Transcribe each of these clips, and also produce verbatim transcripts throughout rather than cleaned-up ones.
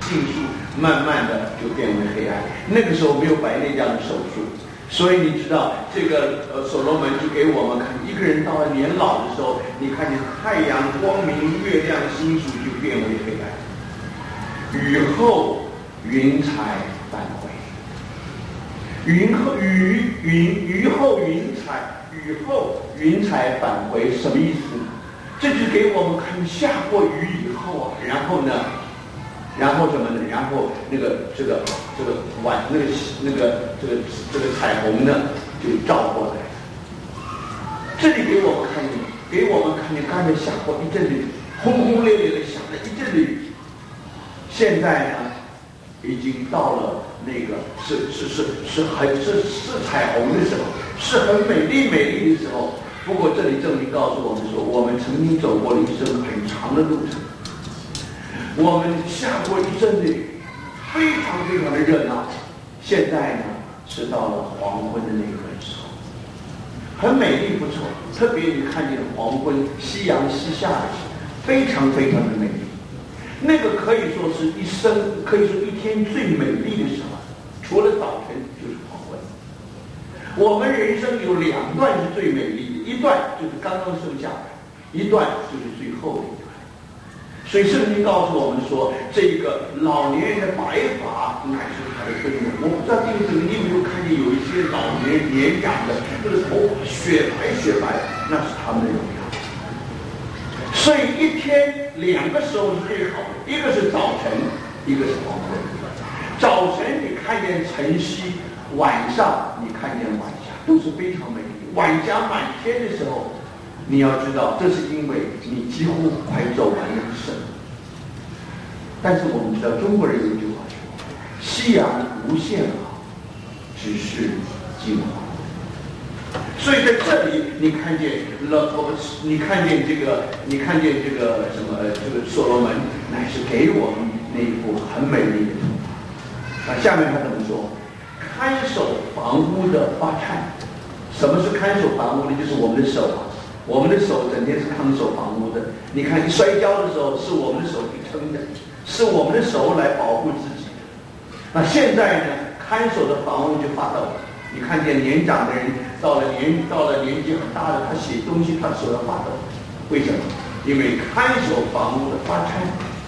杏树慢慢的就变为黑暗。那个时候没有白内障的手术，所以你知道这个呃所罗门就给我们看，一个人到了年老的时候，你看见太阳光明、月亮、星宿就变为黑暗，雨后云彩返回。云后雨云雨后云彩，雨后云彩返回什么意思？这就是给我们看下过雨以后啊，然后呢，然后什么呢？然后那个这个这个晚那个那个这个这个彩虹呢就照过来。这里给我们看见，给我们看见刚才下过一阵雨，轰轰烈烈的下了一阵雨，现在呢已经到了。那个是是是是很是是彩虹的时候，是很美丽美丽的时候。不过这里证明告诉我们说，我们曾经走过了一生很长的路程，我们下过一阵的雨，非常非常的热闹。现在呢是到了黄昏的那个时候，很美丽不错。特别你看见黄昏，夕阳西下的时候，非常非常的美丽。那个可以说是一生，可以说一天最美丽的时候，除了早晨就是黄昏。我们人生有两段是最美丽的，一段就是刚刚生下来，一段就是最后的一段。所以圣经告诉我们说，这个老年人的白发乃是他的尊荣。我不知道弟兄姊妹你有没有看见有一些老年人年长的，这个头发雪白雪白，那是他们的荣耀。所以一天两个时候是最好的，一个是早晨，一个是黄昏。早晨你看见晨曦，晚上你看见晚霞，都是非常美丽。晚霞满天的时候，你要知道，这是因为你几乎快走完了一生。但是我们知道中国人有句话说：“夕阳无限好，只是金黄。”所以在这里，你看见了，你看见这个，你看见这个什么？这个所罗门乃是给我们那一幅很美丽的图画。那下面他怎么说？看守房屋的发颤。什么是看守房屋呢？就是我们的手啊，我们的手整天是看守房屋的。你看，一摔跤的时候，是我们的手去撑的，是我们的手来保护自己的。那现在呢，看守的房屋就发抖。你看见年长的人到了年到了年纪很大的，他写东西他手要发抖，为什么？因为看守房屋的发颤，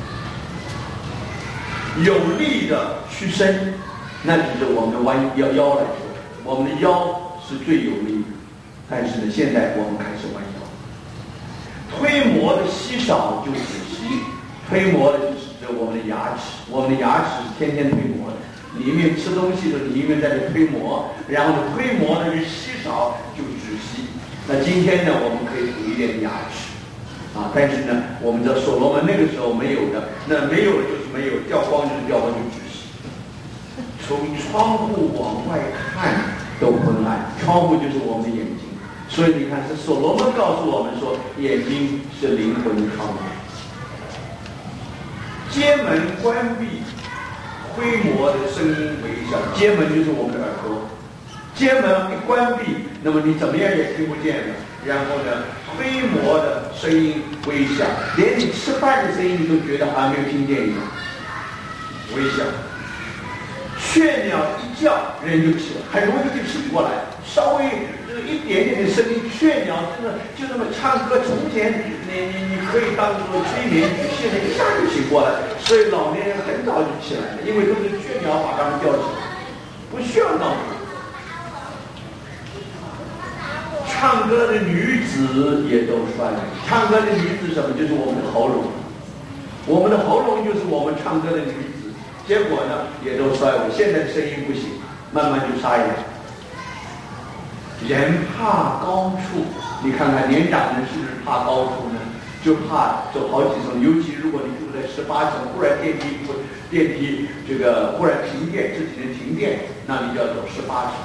有力的屈伸，那就是我们的弯腰腰来说，我们的腰是最有力的。但是呢，现在我们开始弯腰，推磨的稀少就止息，推磨的就是指我们的牙齿，我们的牙齿是天天推磨的。你一面吃东西的，你一面在这推磨，然后呢，推磨呢是稀少就止息。那今天呢，我们可以补一点牙齿，啊，但是呢，我们知道所罗门那个时候没有的，那没有的就是没有，掉光就是掉光就止息。从窗户往外看都昏暗，窗户就是我们的眼睛，所以你看，是所罗门告诉我们说，眼睛是灵魂的窗户。街门关闭。推磨的声音微小，街门就是我们的耳朵，街门一关闭，那么你怎么样也听不见了。然后呢，推磨的声音微小，连你吃饭的声音你都觉得好像没有听见一样，微小。雀鸟一叫，人就起来，很容易就醒过来。稍微这个一点点的声音，雀鸟真的就这么唱歌。从前你你你可以当做催眠曲，现在一下就醒过来。所以老年人很早就起来了，因为都是雀鸟把他们叫起来，不需要闹钟。唱歌的女子也都衰了。唱歌的女子什么？就是我们的喉咙，我们的喉咙就是我们唱歌的女子。结果呢，也都衰微。现在的声音不行，慢慢就沙哑。人怕高处，你看看年长人是不是怕高处呢？就怕走好几层，尤其如果你住在十八层，忽然电梯不电梯这个忽然停电，这几天停电，那你就要走十八层。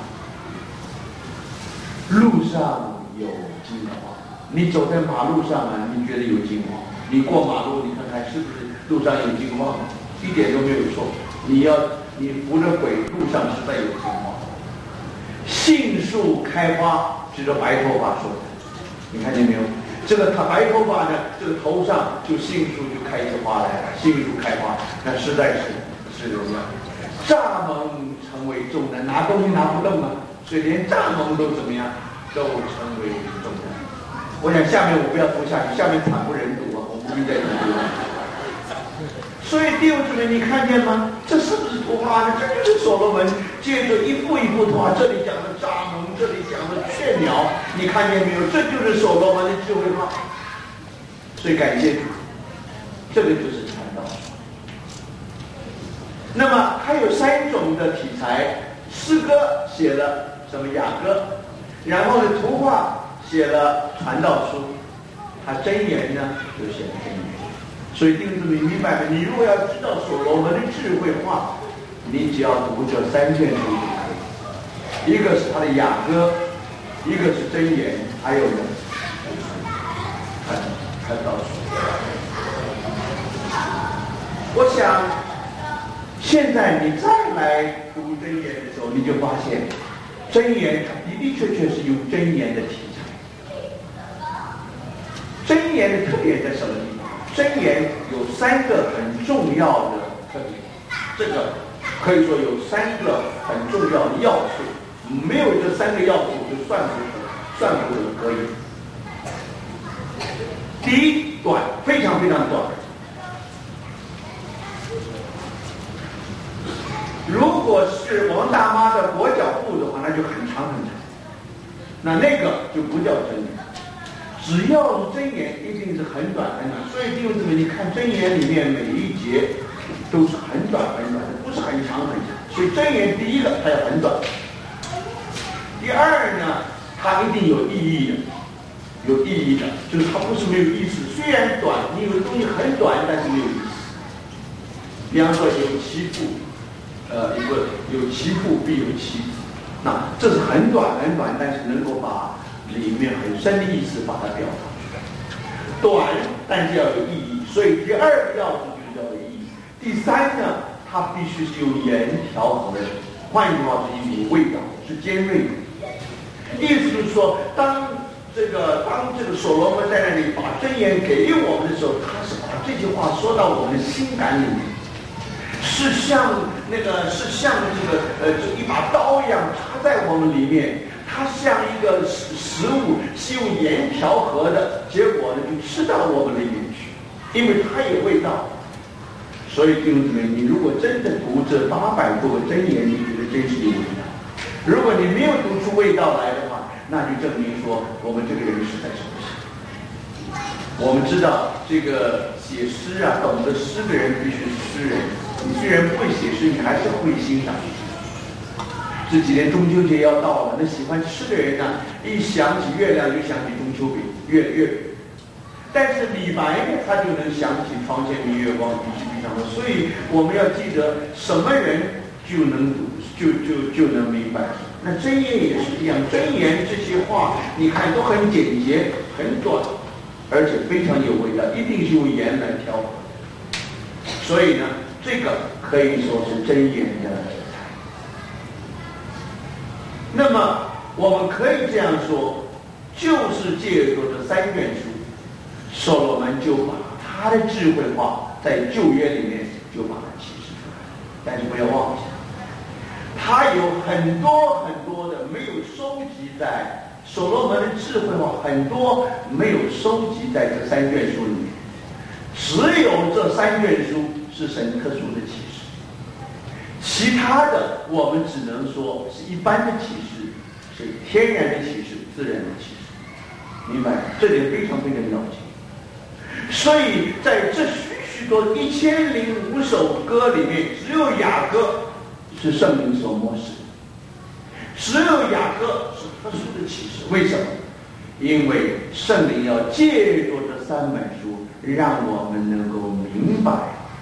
路上有惊慌，你走在马路上啊，你觉得有惊慌？你过马路，你看看是不是路上有惊慌？一点都没有错。你要你扶着轨，路上实在有惊慌。杏树开花，指着白头发说的，你看见没有？ 这个他白头发呢，这个头上就杏树就开出花来了，杏树开花，那实在是是这样。蚱蜢成为重担，拿东西拿不动啊，所以连蚱蜢都怎么样，都成为重担。我想下面我不要读下去，下面惨不忍睹啊，我不必再读了。所以弟兄姊妹，你看见吗？这是不是图画呢？这就是所罗门接着一步一步图画，这里讲的蚱蜢，这里讲的雀鸟，你看见没有？这就是所罗门的智慧画。所以感谢主，这个就是传道。那么还有三种的题材，诗歌写了什么雅歌，然后呢图画写了传道书，他箴言呢就写了箴言。所以弟兄姊妹明白吗？你如果要知道所罗门的智慧话，你只要读这三卷书就可以。一个是他的雅歌，一个是箴言，还有呢传传道书。我想现在你再来读箴言的时候，你就发现箴言它的的确确是用箴言的题材。箴言的特点在什么地方？箴言有三个很重要的特点，这个可以说有三个很重要的要素，没有这三个要素就算不算不可以。第一，短，非常非常短。如果是王大妈的裹脚布的话，那就很长很长，那那个就不叫箴言。只要是箴言，一定是很短很短。所以弟兄姊妹，你看箴言里面每一节都是很短很短的，不是很长很长。所以箴言第一个它要很短，第二呢，它一定有意义的，有意义的，就是它不是没有意思。虽然短，你有的东西很短，但是没有意思。比方说有其父，呃，一个有其父必有其子，那这是很短很短，但是能够把里面很深的意思把它表达出来。短，但是要有意义，所以第二个要素就是要有意义。第三呢，它必须是用盐调和的，换句话是一种味道，是尖锐的。意思就是说，当这个当这个所罗门在那里把箴言给我们的时候，他是把这句话说到我们的心坎里面，是像那个是像这个呃，就一把刀一样插在我们里面。它像一个食食物是用盐调和的，结果呢就吃到我们的里面去，因为它有味道。所以弟兄姊妹，你如果真的读这八百多个箴言，你觉得真是有味道。如果你没有读出味道来的话，那就证明说我们这个人实在是不行。我们知道这个写诗啊，懂得诗的人必须是诗人。你虽然不会写诗，你还是会欣赏。这几年中秋节要到了，那喜欢吃的人呢、啊，一想起月亮就想起中秋饼、月月饼。但是李白呢，他就能想起床前明月光，疑是地上霜。所以我们要记得，什么人就能读，就就就能明白。那箴言也是一样，箴言这些话，你看都很简洁、很短，而且非常有味道，一定是用盐来调和。所以呢，这个可以说是箴言的。那么我们可以这样说，就是借助这三卷书，所罗门就把他的智慧话在旧约里面就把它启示出来。但是不要忘记，他有很多很多的没有收集在所罗门的智慧话，很多没有收集在这三卷书里面。只有这三卷书是神特殊的启示，其他的我们只能说是一般的启示，是天然的启示、自然的启示。明白？这点非常非常要紧。所以在这许许多一千零五首歌里面，只有雅歌是圣灵所默示，只有雅歌是特殊的启示。为什么？因为圣灵要借助这三本书，让我们能够明白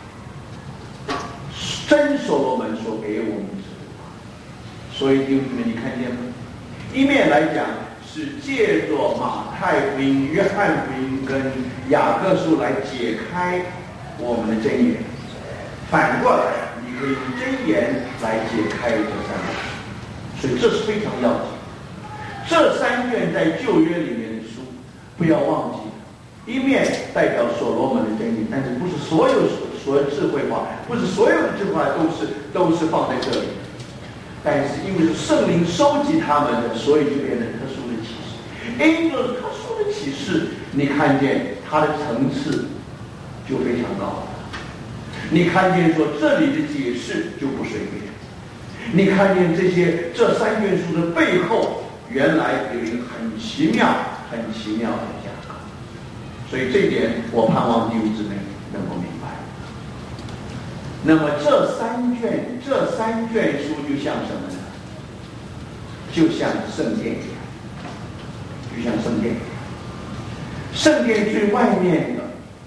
真所罗门所给我们的智慧。所以弟兄姊妹，你看见吗？一面来讲是借助马太福音、约翰福音跟雅各书来解开我们的箴言，反过来你可以用箴言来解开这三本，所以这是非常要紧。这三卷在旧约里面的书，不要忘记一面代表所罗门的真理，但是不是所有所有智慧话，不是所有的智慧话都是都是放在这里。但是因为是圣灵收集他们的，所以就变成特殊的启示。因着特殊的启示，你看见它的层次就非常高。你看见说这里的解释就不随便。你看见这些这三卷书的背后，原来有一个很奇妙、很奇妙的架构。所以这一点，我盼望弟兄姊妹能够明白。那么这三卷这三卷书就像什么呢？就像圣殿一样，就像圣殿一样。圣殿最外面的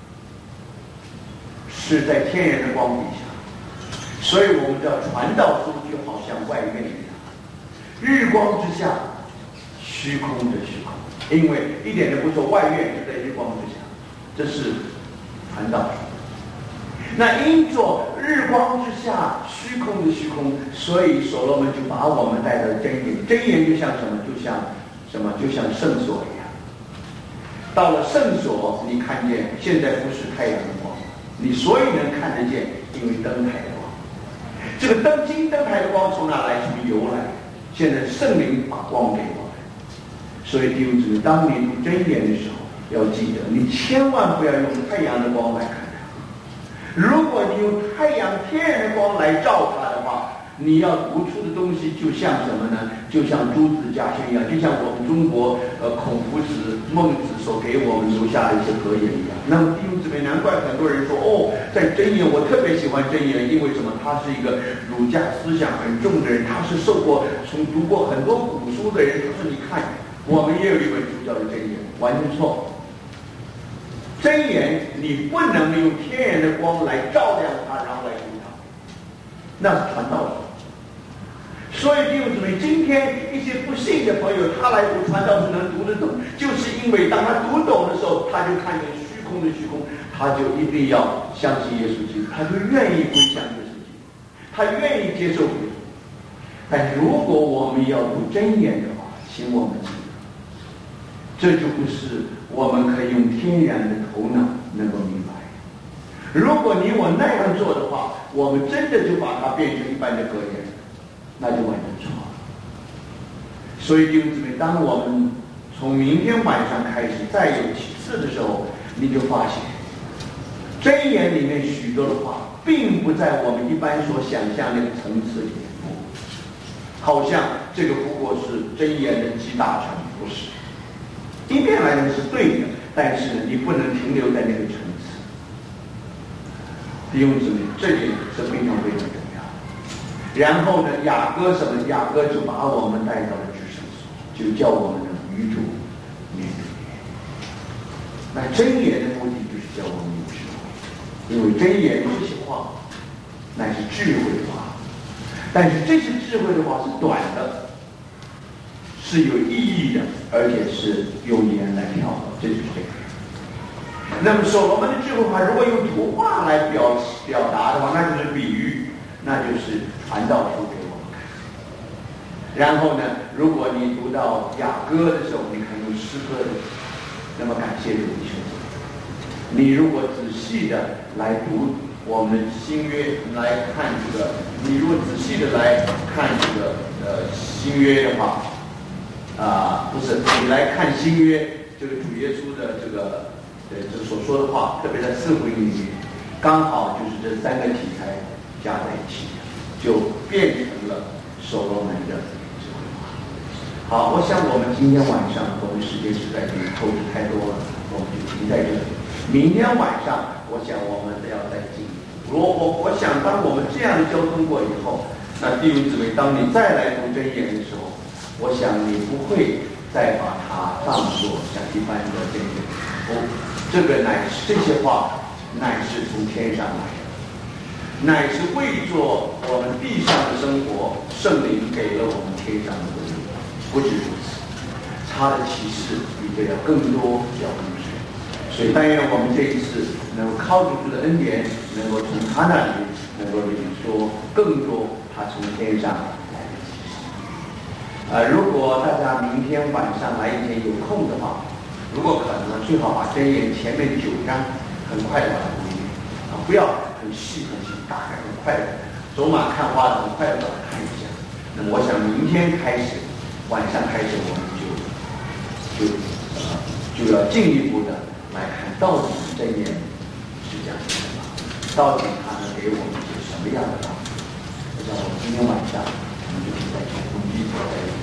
是在天然的光底下，所以我们叫传道书就好像外面一样，日光之下，虚空的虚空。因为一点都不说外院就在日光之下，这是传道书。那因着日光之下虚空的虚空，所以所罗门就把我们带到箴言。箴言就像什么？就像什么？就像圣所一样。到了圣所，你看见现在不是太阳的光，你所以能看得见，因为灯台的光。这个灯金灯台的光从哪来？从由来。现在圣灵把光给我们，所以弟兄姊妹，当你读箴言的时候，要记得，你千万不要用太阳的光来看。如果你用太阳天然的光来照它的话，你要读出的东西就像什么呢？就像诸子家训一样，就像我们中国呃孔夫子、孟子所给我们留下的一些格言一样。那么弟兄姊妹，难怪很多人说哦，在箴言我特别喜欢箴言，因为什么？他是一个儒家思想很重的人，他是受过从读过很多古书的人。他说你看，我们也有一本书叫做箴言，完全错。箴言你不能用天然的光来照亮它，然后来读它，那是传道书。所以弟兄姊妹，今天一些不信的朋友，他来读传道书能读得懂，就是因为当他读懂的时候，他就看见虚空的虚空，他就一定要相信耶稣基督，他就愿意归向耶稣基督，他愿意接受耶稣。但如果我们要读箴言的话，请我们记得，这就不是我们可以用天然的头脑能够明白。如果你我那样做的话，我们真的就把它变成一般的格言，那就完全错了。所以弟兄姊妹，当我们从明天晚上开始再有启示的时候，你就发现箴言里面许多的话并不在我们一般所想象那个层次里面，好像这个不过是箴言的集大成，不是。一面来讲是对的，但是呢，你不能停留在那个层次。弟兄姊妹，这点是非常非常重要。然后呢，雅各什么？雅各就把我们带到了至圣所，就叫我们的与主面对面。那箴言的目的就是叫我们有智慧，因为箴言这些话乃是智慧的话，但是这些智慧的话是短的。是有意义的，而且是用言来表达，这就是这个。那么所罗门的智慧话，如果用图画来表表达的话，那就是比喻，那就是传道书给我们看。然后呢，如果你读到雅歌的时候，你看用诗歌的，那么感谢主弟兄姊妹。你如果仔细的来读我们新约来看这个，你如果仔细的来看这个呃新约的话。啊、呃，不是，你来看新约这个主耶稣的这个呃这所说的话，特别在四福音里面，刚好就是这三个题材加在一起，就变成了所罗门的智慧话。好，我想我们今天晚上我们时间实在是透支太多了，我们就停在这里。明天晚上，我想我们要再进一步。我我我想，当我们这样的交通过以后，那弟兄姊妹，当你再来读箴言的时候，我想你不会再把它当作像一般的这个，哦，这个乃是这些话乃是从天上来的，乃是为做我们地上的生活，圣灵给了我们天上的东西。不止如此，他的启示比这要更多，要更深。所以但愿我们这一次能够靠着主的恩典，能够从他那里能够领说更多他从天上来的启示。呃，如果大家明天晚上来以前有空的话， 如果可能，最好把箴言前面九章很快的把它读一遍啊，不要很细很细，打开很快的，走马看花的很快的把它看一下。那么我想明天开始，晚上开始我们就就呃就要进一步的来看到底箴言是讲什么，到底它能给我们一些什么样的道理。我想我们今天晚上我们就在这里一起在一起。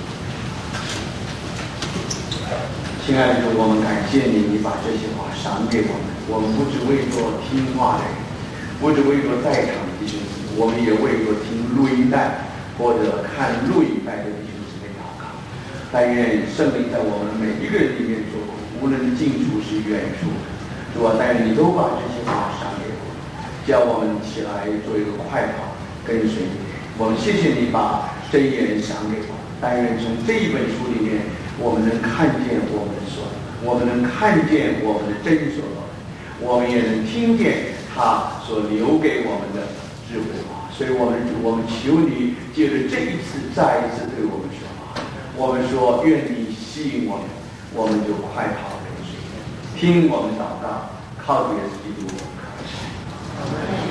亲爱的主，我们感谢你，你把这些话赏给我们。我们不只为做听话的人，不只为做在场的弟兄姊妹，我们也为做听录音带或者看录影带的弟兄姊妹祷告。但愿圣灵在我们每一个人里面做工，无论近处是远处，主啊，但愿你都把这些话赏给我们，叫我们起来做一个快跑跟随你。我们谢谢你把箴言赏给我们，但愿从这一本书里面，我们能看见我们的所，我们能看见我们的真所罗门，我们也能听见他所留给我们的智慧话。所以我们我们求你借着这一次再一次对我们说话，我们说愿你吸引我们，我们就快跑跟随，听我们祷告，靠主耶稣基督。